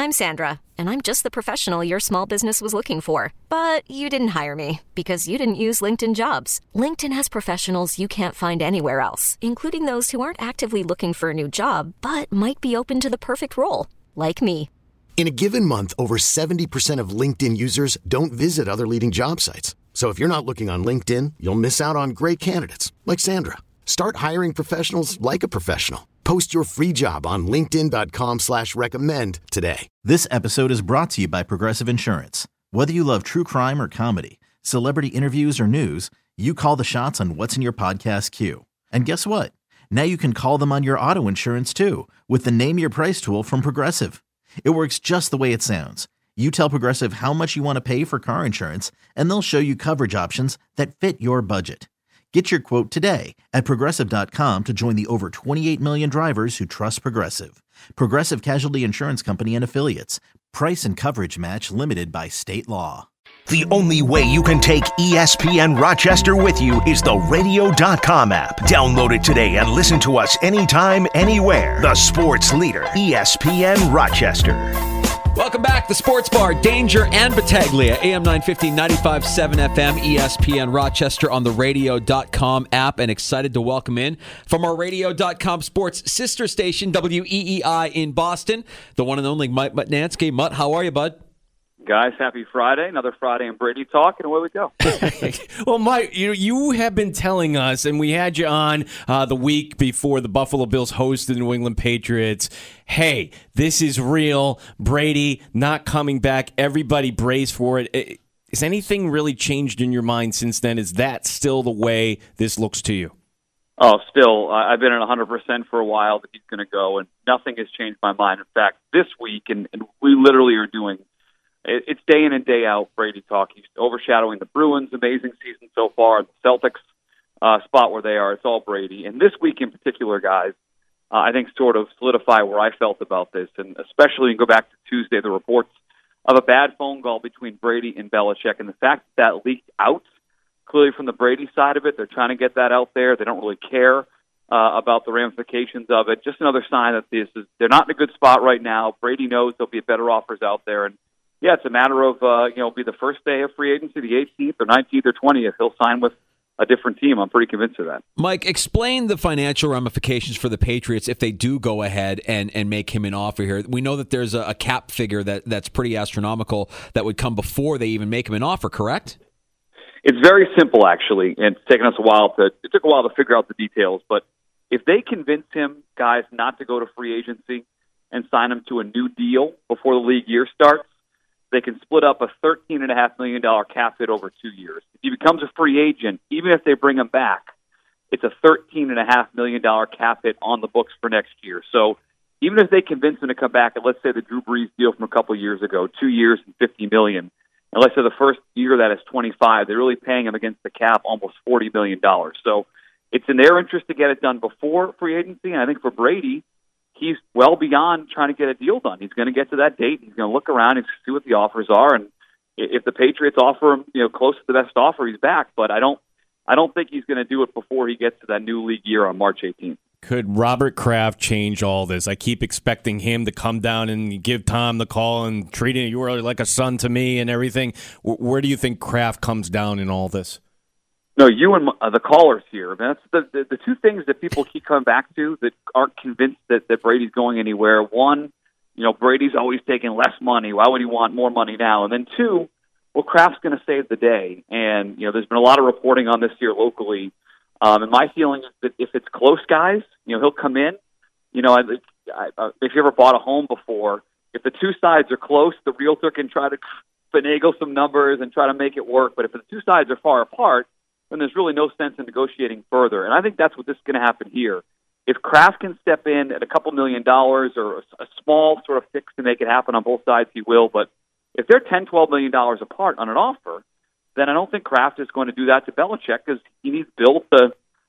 I'm Sandra, and I'm just the professional your small business was looking for. But you didn't hire me because you didn't use LinkedIn Jobs. LinkedIn has professionals you can't find anywhere else, including those who aren't actively looking for a new job, but might be open to the perfect role, like me. In a given month, over 70% of LinkedIn users don't visit other leading job sites. So if you're not looking on LinkedIn, you'll miss out on great candidates like Sandra. Start hiring professionals like a professional. Post your free job on linkedin.com/recommend today. This episode is brought to you by Progressive Insurance. Whether you love true crime or comedy, celebrity interviews or news, you call the shots on what's in your podcast queue. And guess what? Now you can call them on your auto insurance too with the Name Your Price tool from Progressive. It works just the way it sounds. You tell Progressive how much you want to pay for car insurance, and they'll show you coverage options that fit your budget. Get your quote today at Progressive.com to join the over 28 million drivers who trust Progressive. Progressive Casualty Insurance Company and Affiliates. Price and coverage match limited by state law. The only way you can take ESPN Rochester with you is the Radio.com app. Download it today and listen to us anytime, anywhere. The sports leader, ESPN Rochester. Welcome back. The Sports Bar, Danger and Battaglia, AM 950, 95.7 FM, ESPN Rochester on the Radio.com app, and excited to welcome in from our Radio.com sports sister station, WEEI in Boston, the one and only Mike Mutnansky. Mutt, how are you, bud? Guys, happy Friday. Another Friday in Brady Talk, and away we go. Well, Mike, you have been telling us, and we had you on the week before the Buffalo Bills hosted the New England Patriots, hey, this is real. Brady not coming back. Everybody brace for it. Has anything really changed in your mind since then? Is that still the way this looks to you? Oh, still, I've been at 100% for a while that he's going to go, and nothing has changed my mind. In fact, this week, and we literally are doing it's day in and day out Brady Talk. He's overshadowing the Bruins' amazing season so far, the Celtics spot where they are. It's all Brady. And this week in particular, guys, I think sort of solidify where I felt about this, and especially go back to Tuesday, the reports of a bad phone call between Brady and Belichick, and the fact that leaked out, clearly from the Brady side of it. They're trying to get that out there. They don't really care about the ramifications of it. Just another sign that they're not in a good spot right now. Brady knows there'll be better offers out there, and yeah, it's a matter of, be the first day of free agency, the 18th or 19th or 20th. He'll sign with a different team. I'm pretty convinced of that. Mike, explain the financial ramifications for the Patriots if they do go ahead and make him an offer here. We know that there's a cap figure that's pretty astronomical that would come before they even make him an offer, correct? It's very simple, actually, and it's taken us a while to figure out the details. But if they convince him, guys, not to go to free agency and sign him to a new deal before the league year starts, they can split up a $13.5 million cap hit over 2 years. If he becomes a free agent, even if they bring him back, it's a $13.5 million cap hit on the books for next year. So even if they convince him to come back, and let's say the Drew Brees deal from a couple of years ago, 2 years and $50 million, and let's say the first year that is 25, they're really paying him against the cap almost $40 million. So it's in their interest to get it done before free agency, and I think for Brady, he's well beyond trying to get a deal done. He's going to get to that date. He's going to look around and see what the offers are. And if the Patriots offer him, close to the best offer, he's back. But I don't think he's going to do it before he gets to that new league year on March 18th. Could Robert Kraft change all this? I keep expecting him to come down and give Tom the call and treat him. You were like a son to me and everything. Where do you think Kraft comes down in all this? No, you and the callers here. That's the two things that people keep coming back to that aren't convinced that Brady's going anywhere. One, Brady's always taking less money. Why would he want more money now? And then two, well, Kraft's going to save the day. And, there's been a lot of reporting on this here locally. And my feeling is that if it's close, guys, he'll come in. If you ever bought a home before, if the two sides are close, the realtor can try to finagle some numbers and try to make it work. But if the two sides are far apart, then there's really no sense in negotiating further. And I think that's what this is going to happen here. If Kraft can step in at a couple $1 million or a small sort of fix to make it happen on both sides, he will. But if they're $10, $12 million apart on an offer, then I don't think Kraft is going to do that to Belichick because he needs Bill to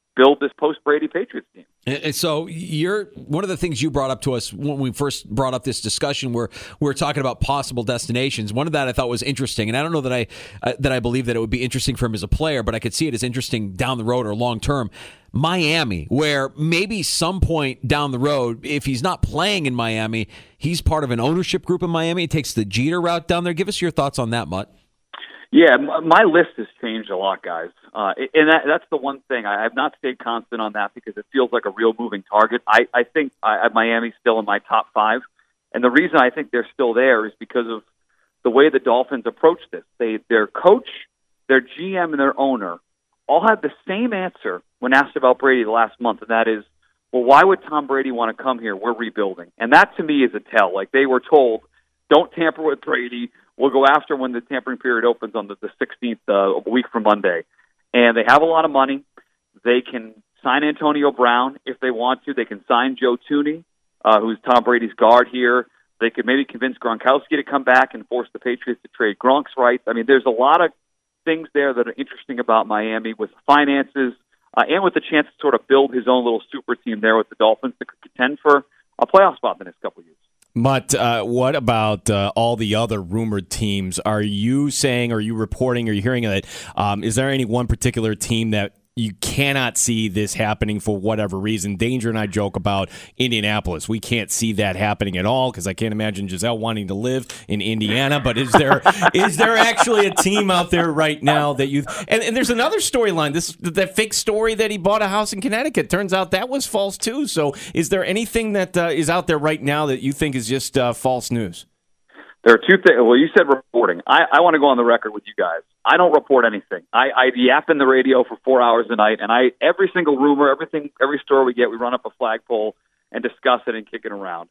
build this post-Brady Patriots team. And so one of the things you brought up to us when we first brought up this discussion where we were talking about possible destinations. One of that I thought was interesting, and I don't know that I believe that it would be interesting for him as a player, but I could see it as interesting down the road or long term. Miami, where maybe some point down the road, if he's not playing in Miami, he's part of an ownership group in Miami. He takes the Jeter route down there. Give us your thoughts on that, Mutt. Yeah, my list has changed a lot, guys. And that's the one thing. I have not stayed constant on that because it feels like a real moving target. I think Miami's still in my top 5. And the reason I think they're still there is because of the way the Dolphins approach this. Their coach, their GM, and their owner all had the same answer when asked about Brady last month, and that is, well, why would Tom Brady want to come here? We're rebuilding. And that, to me, is a tell. Like, they were told, don't tamper with Brady. We'll go after when the tampering period opens on the 16th, a week from Monday. And they have a lot of money. They can sign Antonio Brown if they want to. They can sign Joe Thuney, who's Tom Brady's guard here. They could maybe convince Gronkowski to come back and force the Patriots to trade Gronk's rights. I mean, there's a lot of things there that are interesting about Miami with finances and with the chance to sort of build his own little super team there with the Dolphins that could contend for a playoff spot in the next couple of years. But what about all the other rumored teams? Are you saying, are you reporting, are you hearing that? Is there any one particular team that you cannot see this happening for whatever reason? Danger and I joke about Indianapolis. We can't see that happening at all because I can't imagine Giselle wanting to live in Indiana. But is there actually a team out there right now that you and there's another storyline, that fake story that he bought a house in Connecticut. Turns out that was false too. So is there anything that is out there right now that you think is just false news? There are two things. Well, you said reporting. I want to go on the record with you guys. I don't report anything. I yap in the radio for 4 hours a night, and every single rumor, every story we get, we run up a flagpole and discuss it and kick it around.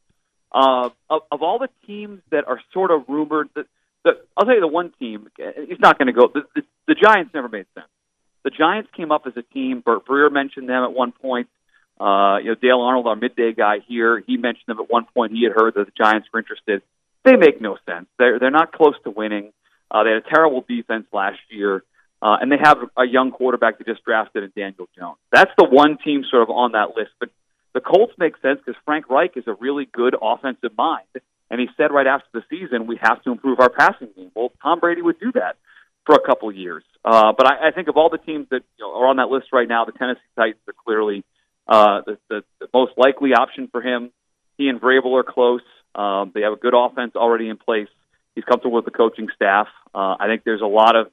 Of all the teams that are sort of rumored, I'll tell you the one team. It's not going to go. The Giants never made sense. The Giants came up as a team. Bert Breer mentioned them at one point. Dale Arnold, our midday guy here, he mentioned them at one point. He had heard that the Giants were interested. They make no sense. They're not close to winning. They had a terrible defense last year, and they have a young quarterback they just drafted in Daniel Jones. That's the one team sort of on that list. But the Colts make sense because Frank Reich is a really good offensive mind, and he said right after the season, we have to improve our passing game. Well, Tom Brady would do that for a couple of years. But I think of all the teams that are on that list right now, the Tennessee Titans are clearly the most likely option for him. He and Vrabel are close. They have a good offense already in place. He's comfortable with the coaching staff. I think there's a lot of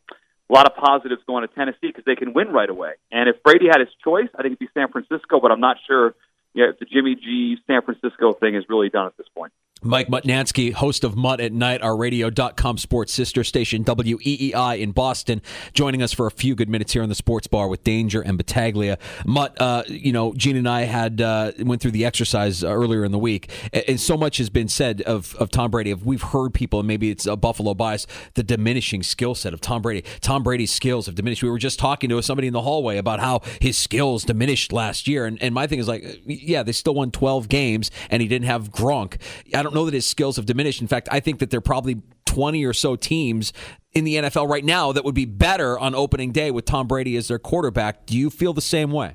positives going to Tennessee because they can win right away. And if Brady had his choice, I think it'd be San Francisco. But I'm not sure if the Jimmy G San Francisco thing is really done at this point. Mike Mutnansky, host of Mutt at Night, our radio.com sports sister station, WEEI in Boston, joining us for a few good minutes here on the Sports Bar with Danger and Battaglia. Mutt, Gene and I went through the exercise earlier in the week, and so much has been said of Tom Brady. We've heard people, and maybe it's a Buffalo bias, the diminishing skill set of Tom Brady. Tom Brady's skills have diminished. We were just talking to somebody in the hallway about how his skills diminished last year, and my thing is like, yeah, they still won 12 games, and he didn't have Gronk. I don't know that his skills have diminished. In fact, I think that there are probably 20 or so teams in the NFL right now that would be better on opening day with Tom Brady as their quarterback. Do you feel the same way?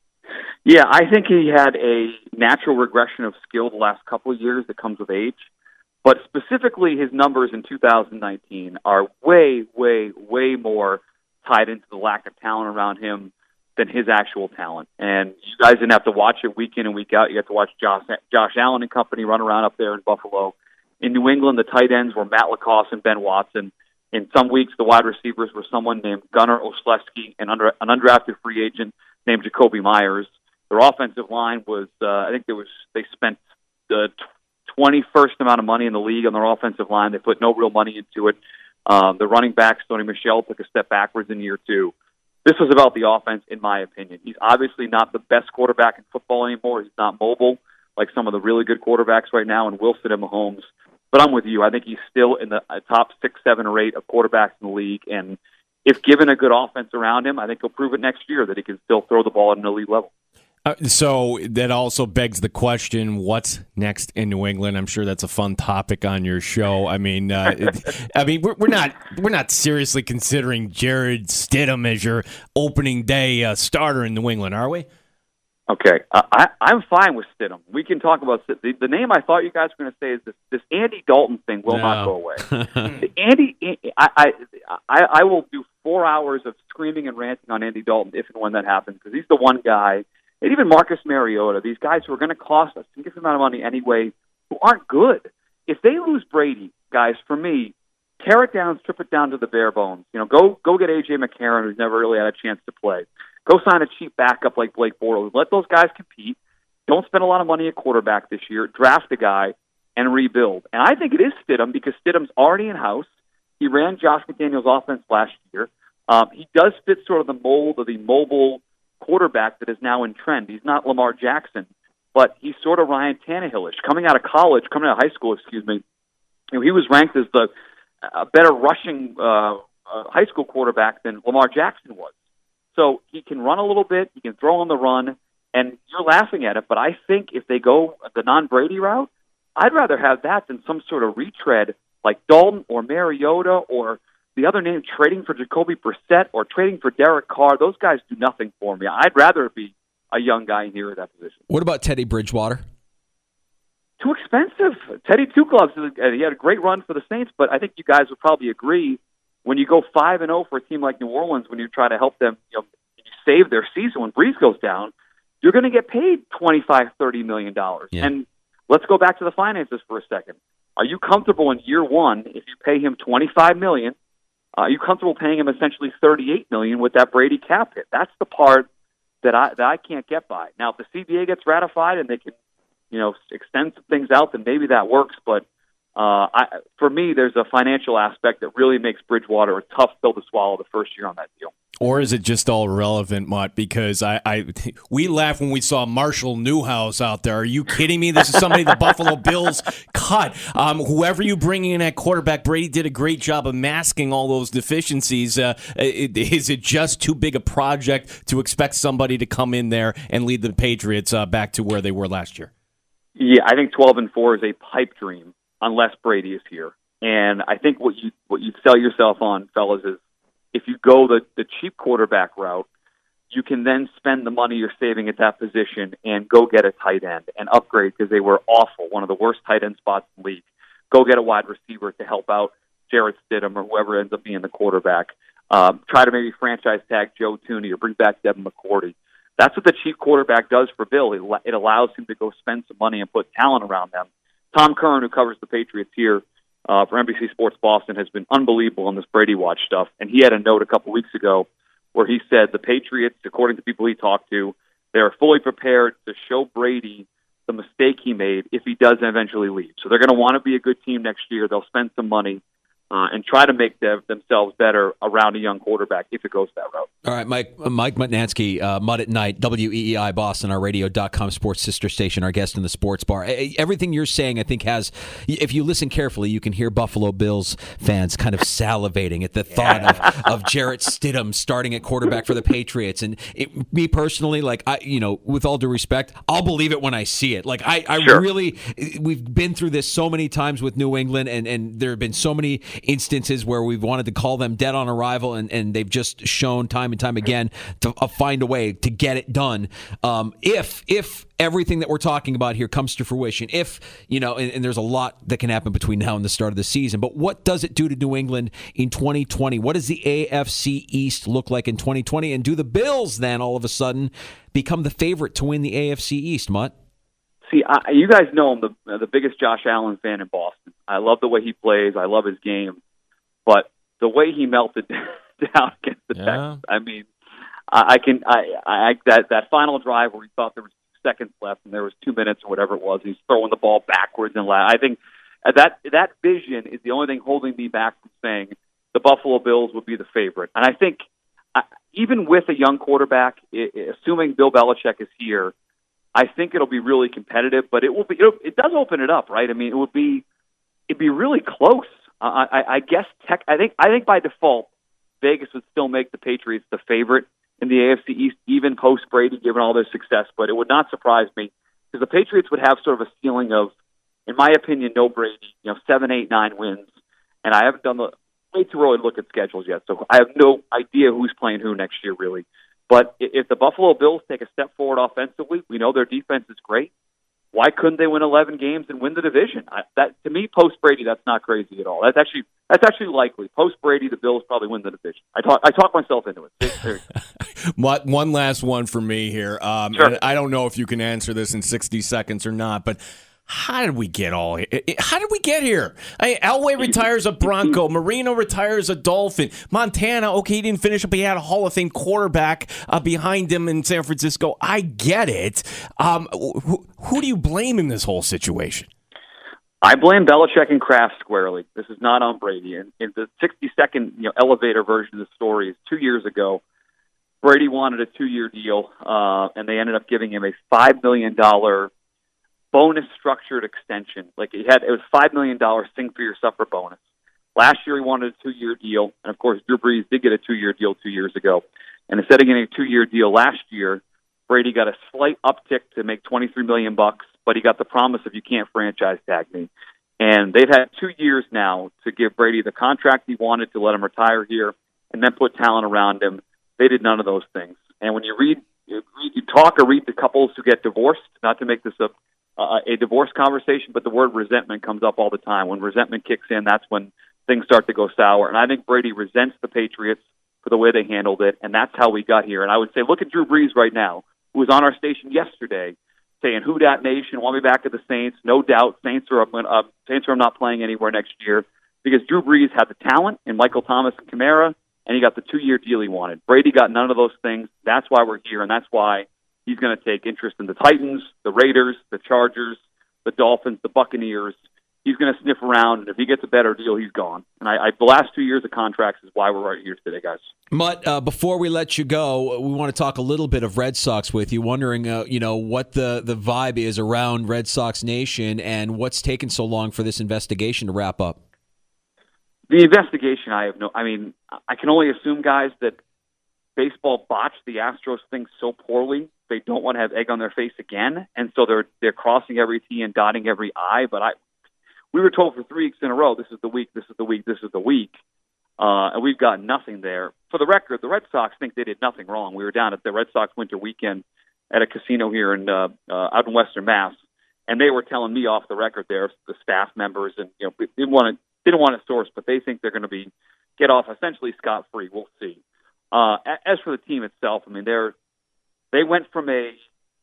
Yeah, I think he had a natural regression of skill the last couple of years that comes with age. But specifically, his numbers in 2019 are way, way, way more tied into the lack of talent around him than his actual talent. And you guys didn't have to watch it week in and week out. You got to watch Josh Allen and company run around up there in Buffalo. In New England, the tight ends were Matt LaCosse and Ben Watson. In some weeks, the wide receivers were someone named Gunnar Olszewski and an undrafted free agent named Jacoby Myers. Their offensive line was, they spent the 21st amount of money in the league on their offensive line. They put no real money into it. The running back, Stoney Michel, took a step backwards in year two. This was about the offense, in my opinion. He's obviously not the best quarterback in football anymore. He's not mobile like some of the really good quarterbacks right now, and Wilson and Mahomes. But I'm with you. I think he's still in the top 6, 7, or 8 of quarterbacks in the league. And if given a good offense around him, I think he'll prove it next year that he can still throw the ball at an elite level. So that also begs the question: what's next in New England? I'm sure that's a fun topic on your show. I mean, we're not seriously considering Jared Stidham as your opening day starter in New England, are we? Okay, I'm fine with Stidham. We can talk about the name. I thought you guys were going to say is this Andy Dalton thing will not go away. I will do 4 hours of screaming and ranting on Andy Dalton if and when that happens, because he's the one guy. And even Marcus Mariota, these guys who are going to cost us a significant amount of money anyway, who aren't good. If they lose Brady, guys, for me, tear it down, strip it down to the bare bones. Go get A.J. McCarron, who's never really had a chance to play. Go sign a cheap backup like Blake Bortles. Let those guys compete. Don't spend a lot of money at quarterback this year. Draft a guy and rebuild. And I think it is Stidham because Stidham's already in-house. He ran Josh McDaniels' offense last year. He does fit sort of the mold of the mobile quarterback that is now in trend. He's not Lamar Jackson, but he's sort of Ryan Tannehill-ish. Coming out of high school, he was ranked as a better rushing high school quarterback than Lamar Jackson was. So he can run a little bit, he can throw on the run, and you're laughing at it, but I think if they go the non-Brady route, I'd rather have that than some sort of retread like Dalton or Mariota or the other name, trading for Jacoby Brissett or trading for Derek Carr. Those guys do nothing for me. I'd rather be a young guy here at that position. What about Teddy Bridgewater? Too expensive. Teddy Two Gloves, he had a great run for the Saints, but I think you guys would probably agree when you go 5-0 for a team like New Orleans, when you try to help them, you save their season when Breeze goes down, you're going to get paid $25-30 million. Yeah. And let's go back to the finances for a second. Are you comfortable in year one if you pay him $25 million? Are you comfortable paying him essentially $38 million with that Brady cap hit? That's the part that I can't get by. Now, if the CBA gets ratified and they can, extend some things out, then maybe that works. But for me, there's a financial aspect that really makes Bridgewater a tough pill to swallow the first year on that deal. Or is it just all irrelevant, Mutt? Because we laughed when we saw Marshall Newhouse out there. Are you kidding me? This is somebody the Buffalo Bills cut. Whoever you bring in at quarterback, Brady did a great job of masking all those deficiencies. Is it just too big a project to expect somebody to come in there and lead the Patriots back to where they were last year? Yeah, I think 12-4 is a pipe dream unless Brady is here. And I think what you sell yourself on, fellas, is if you go the cheap quarterback route, you can then spend the money you're saving at that position and go get a tight end and upgrade because they were awful, one of the worst tight end spots in the league. Go get a wide receiver to help out Jarrett Stidham or whoever ends up being the quarterback. Try to maybe franchise tag Joe Thuney or bring back Devin McCourty. That's what the cheap quarterback does for Bill. It allows him to go spend some money and put talent around them. Tom Curran, who covers the Patriots here for NBC Sports Boston, has been unbelievable on this Brady Watch stuff. And he had a note a couple weeks ago where he said the Patriots, according to people he talked to, they're fully prepared to show Brady the mistake he made if he does eventually leave. So they're going to want to be a good team next year. They'll spend some money and try to make themselves better around a young quarterback if it goes that route. All right, Mike Mutnansky, Mud at Night, WEEI Boston, our radio.com sports sister station, our guest in the sports bar. Everything you're saying, I think, has, if you listen carefully, you can hear Buffalo Bills fans kind of salivating at the thought of Jarrett Stidham starting at quarterback for the Patriots. And me personally, with all due respect, I'll believe it when I see it. Sure. Really, we've been through this so many times with New England, and there have been so many instances where we've wanted to call them dead on arrival, and they've just shown time and time again to find a way to get it done. If everything that we're talking about here comes to fruition, and there's a lot that can happen between now and the start of the season, but what does it do to New England in 2020? What does the AFC East look like in 2020? And do the Bills then all of a sudden become the favorite to win the AFC East, Mutt? See, you guys know I'm the biggest Josh Allen fan in Boston. I love the way he plays. I love his game. But the way he melted down against the Texans, I mean, that final drive where he thought there was 2 seconds left and there was 2 minutes or whatever it was, he's throwing the ball backwards and I think that vision is the only thing holding me back from saying the Buffalo Bills would be the favorite. And I think even with a young quarterback, assuming Bill Belichick is here, I think it'll be really competitive, but it does open it up, right? I mean, it'd be really close. I guess I think by default, Vegas would still make the Patriots the favorite in the AFC East, even post-Brady, given all their success. But it would not surprise me because the Patriots would have sort of a ceiling of, in my opinion, no Brady, 7, 8, 9 wins. And I haven't done way too early to look at schedules yet, so I have no idea who's playing who next year, really. But if the Buffalo Bills take a step forward offensively, we know their defense is great. Why couldn't they win 11 games and win the division? To me, post-Brady, that's not crazy at all. That's actually likely. Post-Brady, the Bills probably win the division. I talk myself into it. There you go. One last one for me here. Sure. And I don't know if you can answer this in 60 seconds or not, but how did we get here? Elway retires a Bronco. Marino retires a Dolphin. Montana, okay, he didn't finish up. He had a Hall of Fame quarterback behind him in San Francisco. I get it. Who do you blame in this whole situation? I blame Belichick and Kraft squarely. This is not on Brady. And in the 60-second elevator version of the story is 2 years ago. Brady wanted a 2-year deal, and they ended up giving him a $5 million bonus structured extension. It was $5 million sing for your supper bonus. Last year he wanted a 2-year deal, and of course Drew Brees did get a 2-year deal 2 years ago. And instead of getting a 2-year deal last year, Brady got a slight uptick to make $23 million, but he got the promise of you can't franchise tag me. And they've had 2 years now to give Brady the contract he wanted to let him retire here, and then put talent around him. They did none of those things. And when you talk or read the couples who get divorced, not to make this a divorce conversation, but the word resentment comes up all the time. When resentment kicks in, that's when things start to go sour. And I think Brady resents the Patriots for the way they handled it, and that's how we got here. And I would say, look at Drew Brees right now, who was on our station yesterday saying, "Who dat nation? Want me back at the Saints? No doubt, Saints are not playing anywhere next year," because Drew Brees had the talent in Michael Thomas and Kamara, and he got the 2-year deal he wanted. Brady got none of those things. That's why we're here, and that's why he's going to take interest in the Titans, the Raiders, the Chargers, the Dolphins, the Buccaneers. He's going to sniff around, and if he gets a better deal, he's gone. And the last 2 years of contracts is why we're right here today, guys. Mutt, before we let you go, we want to talk a little bit of Red Sox with you, wondering what the vibe is around Red Sox Nation and what's taken so long for this investigation to wrap up. The investigation, I can only assume, guys, that baseball botched the Astros thing so poorly they don't want to have egg on their face again, and so they're crossing every T and dotting every I. But we were told for 3 weeks in a row, this is the week, this is the week, this is the week, and we've got nothing there. For the record, the Red Sox think they did nothing wrong. We were down at the Red Sox Winter Weekend at a casino here out in Western Mass, and they were telling me off the record there, the staff members, and didn't want to source, but they think they're going to get off essentially scot-free. We'll see. As for the team itself, they went from a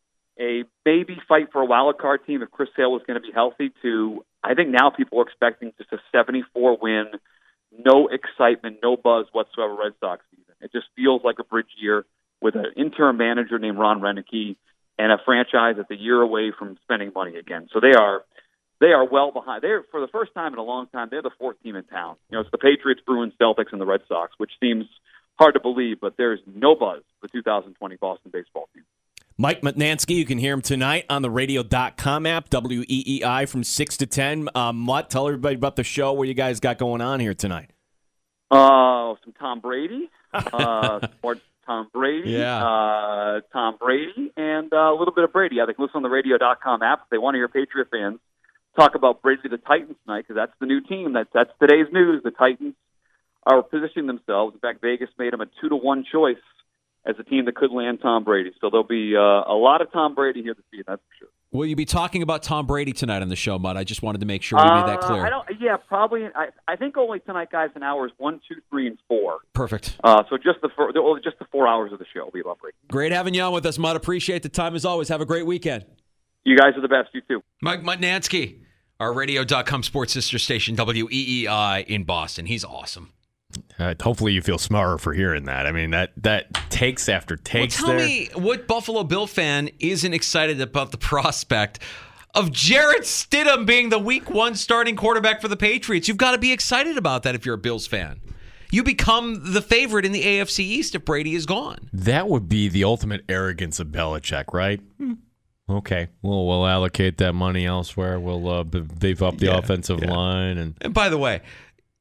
maybe fight for a wild card team if Chris Sale was going to be healthy to, I think now people are expecting just a 74-win, no excitement, no buzz whatsoever Red Sox season. It just feels like a bridge year with an interim manager named Ron Renneke and a franchise that's a year away from spending money again. So they are well behind. They're, for the first time in a long time, they're the fourth team in town. It's the Patriots, Bruins, Celtics, and the Red Sox, which seems hard to believe, but there's no buzz for the 2020 Boston baseball team. Mike Mutnansky, you can hear him tonight on the radio.com app, WEEI from 6 to 10. Mutt, tell everybody about the show, what you guys got going on here tonight. Some Tom Brady. More Tom Brady. Yeah. Tom Brady, and a little bit of Brady. I think listen on the radio.com app if they want to hear Patriot fans talk about Brady the Titans tonight, because that's the new team. That's today's news. The Titans are positioning themselves. In fact, Vegas made them a 2-1 choice as a team that could land Tom Brady. So there'll be a lot of Tom Brady here this season, that's for sure. Will you be talking about Tom Brady tonight on the show, Mutt? I just wanted to make sure we made that clear. Probably. I think only tonight, guys, in hours 1, 2, 3, and 4. Perfect. So just the 4 hours of the show will be about Brady. Great having you on with us, Mutt. Appreciate the time as always. Have a great weekend. You guys are the best. You too. Mike Mutnansky, our radio.com sports sister station, WEEI in Boston. He's awesome. Hopefully you feel smarter for hearing that. That takes after takes. Tell me what Buffalo Bill fan isn't excited about the prospect of Jarrett Stidham being the Week 1 starting quarterback for the Patriots. You've got to be excited about that if you're a Bills fan. You become the favorite in the AFC East if Brady is gone. That would be the ultimate arrogance of Belichick, right? Okay, we'll allocate that money elsewhere. We'll beef up the offensive line. And by the way,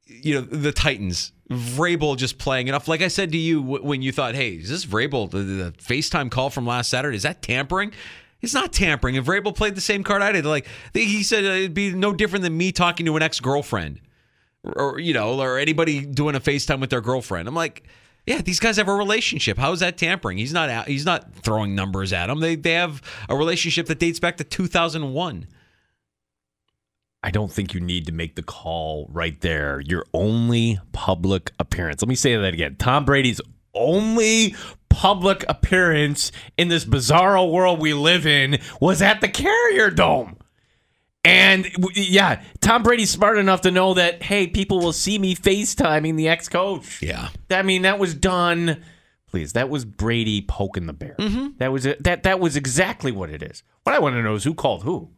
the Titans, Vrabel just playing enough. Like I said to you when you thought, hey, is this Vrabel, the FaceTime call from last Saturday, is that tampering? It's not tampering. If Vrabel played the same card I did, he said it'd be no different than me talking to an ex-girlfriend or anybody doing a FaceTime with their girlfriend. I'm like, yeah, these guys have a relationship. How is that tampering? He's not throwing numbers at them. They have a relationship that dates back to 2001. I don't think you need to make the call right there. Your only public appearance. Let me say that again. Tom Brady's only public appearance in this bizarro world we live in was at the Carrier Dome. And yeah, Tom Brady's smart enough to know that, hey, people will see me FaceTiming the ex-coach. Yeah. I mean, that was done. Please, that was Brady poking the bear. Mm-hmm. That was exactly what it is. What I want to know is who called who.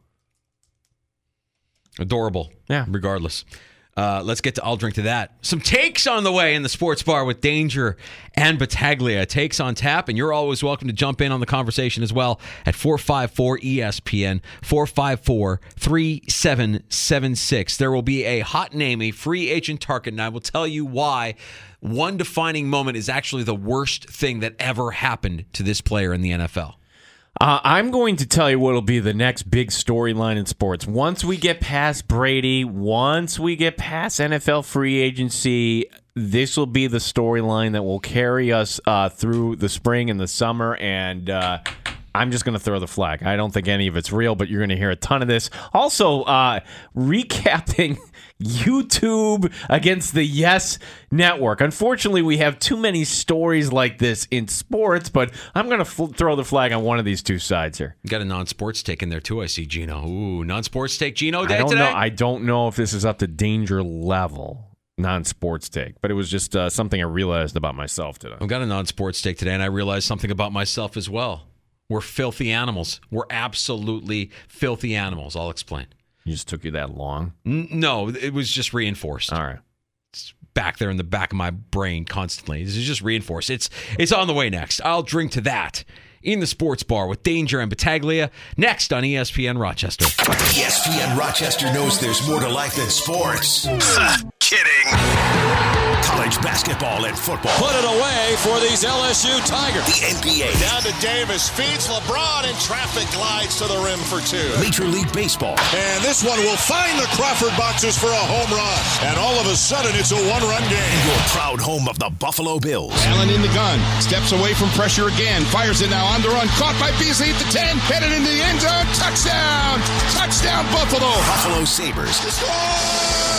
Adorable. Yeah. Regardless. Let's get to I'll Drink to That. Some takes on the way in the Sports Bar with Danger and Battaglia. Takes on tap, and you're always welcome to jump in on the conversation as well at 454-ESPN, 454-3776. There will be a hot name, a free agent target, and I will tell you why one defining moment is actually the worst thing that ever happened to this player in the NFL. I'm going to tell you what will be the next big storyline in sports. Once we get past Brady, once we get past NFL free agency, this will be the storyline that will carry us through the spring and the summer, and I'm just going to throw the flag. I don't think any of it's real, but you're going to hear a ton of this. Also, recapping YouTube against the Yes Network. Unfortunately, we have too many stories like this in sports, but I'm going to throw the flag on one of these two sides here. You got a non-sports take in there, too, I see, Gino. Ooh, non-sports take Gino day today? Know. I don't know if this is up to Danger level. Non-sports take, but it was just something I realized about myself today. I've got a non-sports take today, and I realized something about myself as well. We're filthy animals. We're absolutely filthy animals. I'll explain. It just took you that long? No, it was just reinforced. All right. It's back there in the back of my brain constantly. This is just reinforced. It's on the way next. I'll drink to that in the Sports Bar with Danger and Battaglia next on ESPN Rochester. ESPN Rochester knows there's more to life than sports. Kidding. College basketball and football. Put it away for these LSU Tigers. The NBA. Down to Davis, feeds LeBron, and traffic glides to the rim for two. Major League Baseball. And this one will find the Crawford boxes for a home run. And all of a sudden, it's a one-run game. And your proud home of the Buffalo Bills. Allen in the gun. Steps away from pressure again. Fires it now on the run. Caught by Beasley at the 10. Headed into the end zone. Touchdown. Touchdown, Buffalo. Buffalo Sabres. The score!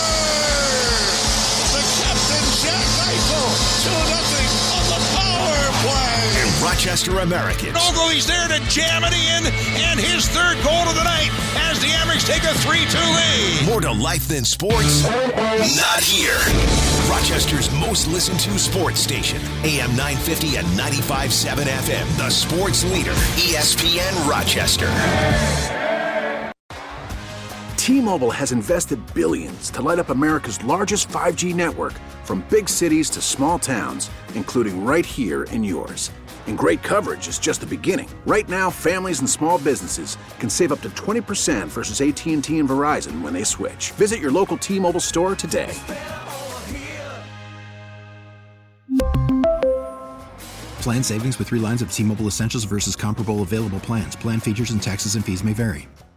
Jack Eichel, 2-0 on the power play. And Rochester Americans. He's there to jam it in, and his third goal of the night as the Amerks take a 3-2 lead. More to life than sports? Not here. Rochester's most listened to sports station, AM 950 and 95.7 FM, the sports leader, ESPN Rochester. T-Mobile has invested billions to light up America's largest 5G network, from big cities to small towns, including right here in yours. And great coverage is just the beginning. Right now, families and small businesses can save up to 20% versus AT&T and Verizon when they switch. Visit your local T-Mobile store today. Plan savings with 3 lines of T-Mobile Essentials versus comparable available plans. Plan features and taxes and fees may vary.